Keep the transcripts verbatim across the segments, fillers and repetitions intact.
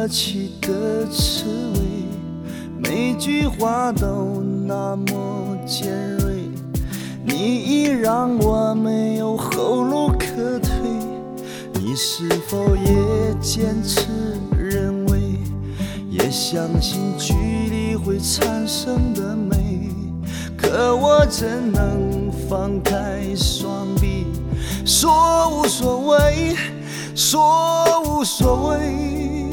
热气的刺猬，每句话都那么尖锐，你已让我没有后路可退。你是否也坚持认为，也相信距离会产生的美？可我怎能放开双臂，说无所谓，说无所谓。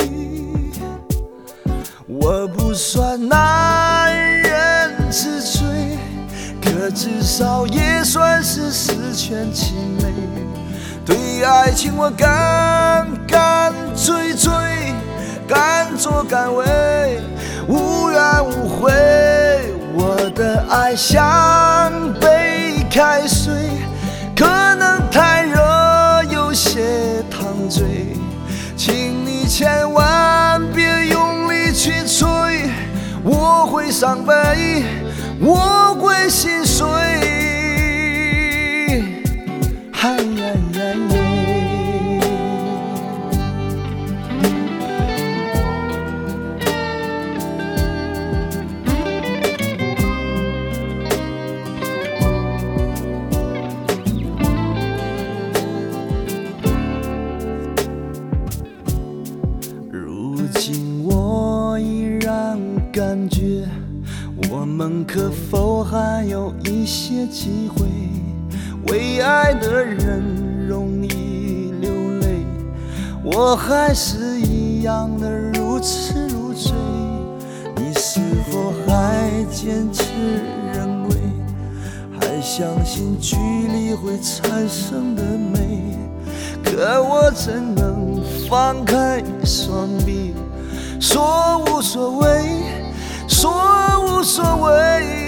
我不算男人之最，可至少也算是十全其美。对爱情我敢敢追追，敢作敢为，无怨无悔。我的爱像杯开水，可能太热有些烫嘴，请你千万别用力去吹，我会伤悲，我会心碎。嗨呀呀耶，如今我依然感觉，我们可否还有一些机会，为爱的人容易流泪，我还是一样的如痴如醉。你是否还坚持认为，还相信距离会产生的美？可我怎能放开双臂，说无所谓，说无所谓。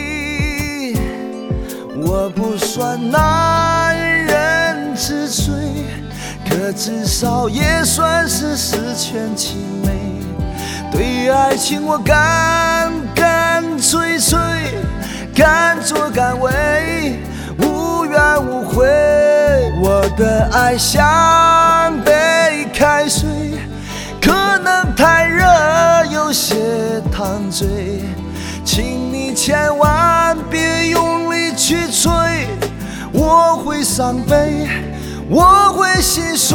我不算男人之最，可至少也算是十全其美。对爱情我敢敢追追，敢作敢为，无怨无悔。我的爱像杯开水，可能太热有些烫嘴，请你千万别用力去吹，我会伤悲，我会心碎。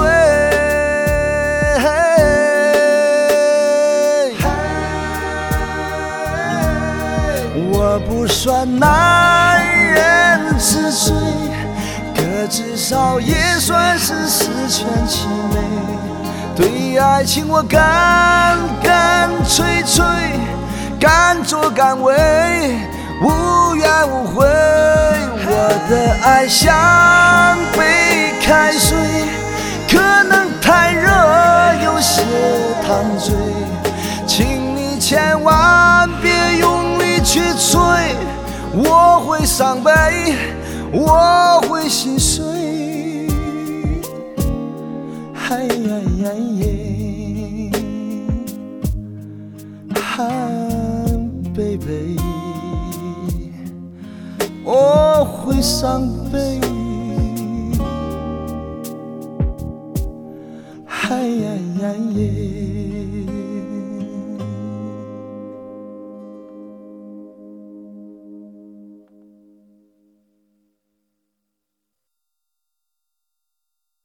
我不算男人之最，可至少也算是十全其美。对爱情我敢敢追追，敢作敢为，无怨无悔。我的爱像杯开水，可能太热有些烫嘴，请你千万别用力去吹，我会伤悲，我会心碎。嗨呀呀耶，嗨 baby， 我会伤悲。嗨呀呀耶。